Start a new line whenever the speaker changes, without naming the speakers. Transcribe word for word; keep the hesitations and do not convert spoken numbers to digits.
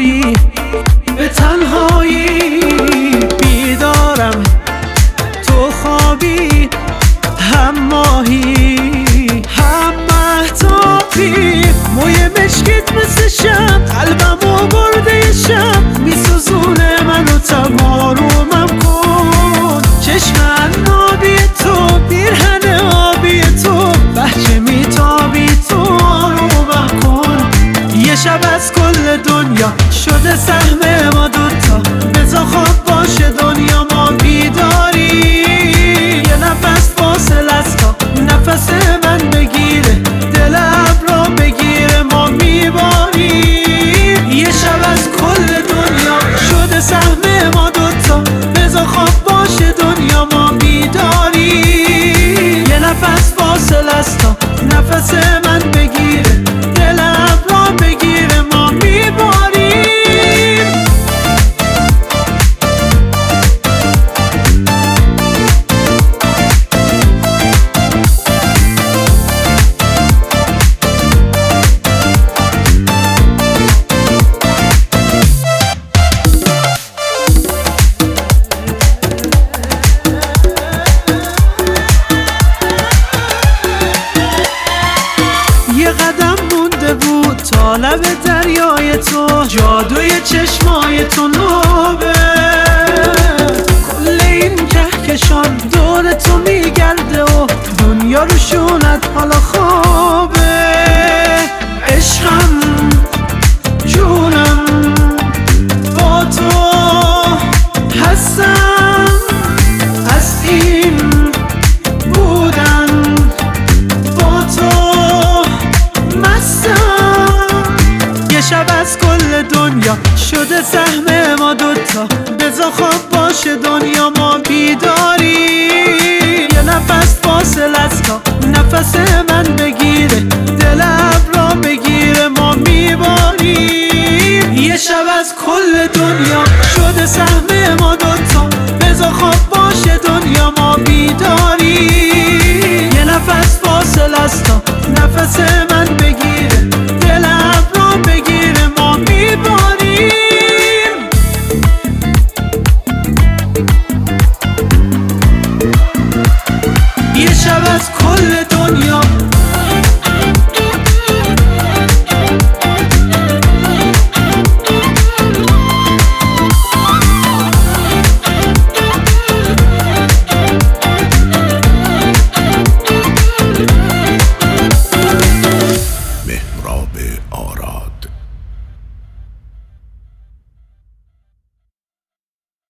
تنهایی به تنهایی بیدارم، تو خوابی هم ماهی هم مهتابی، موی مشکیت مثل شب قلبمو برده شب، میسوزونه منو تمارومم کن، چشم عنابی تو پیرهن آبی تو، بهجه میتابی تو آرومم کن. یه شب از کل دنیا شده سهم ما دوتا، بذار خواب باشه دنیا ما بیداری، یه نفس فاصل از تا نفس من بگیره، دل ابرا بگیره ما میباریم. یه شب از کل دنیا شده سهم ما دوتا، بذار خواب باشه دنیا ما بیداری، یه نفس فاصل از تا نفس من بگیره، دل ابرا بگیره ما میباریم. تا لب دریای تو جادوی چشمای تو نوبه، کل این کهکشان دور تو میگرده و دنیا رو شونت حالا خوابه. عشقم جونم با تو هستم، از این بودن با تو شب از کل دنیا شده سهم ما دوتا، بذار خواب باشه دنیا ما بیداری، یه نفس فاصل از تا نفس من بگیره، دل ابرا بگیره ما میباریم. یه شب از کل دنیا شده سهم ما دوتا، بذار خواب باشه دنیا ما بیداری، یه نفس فاصل از تا نفس من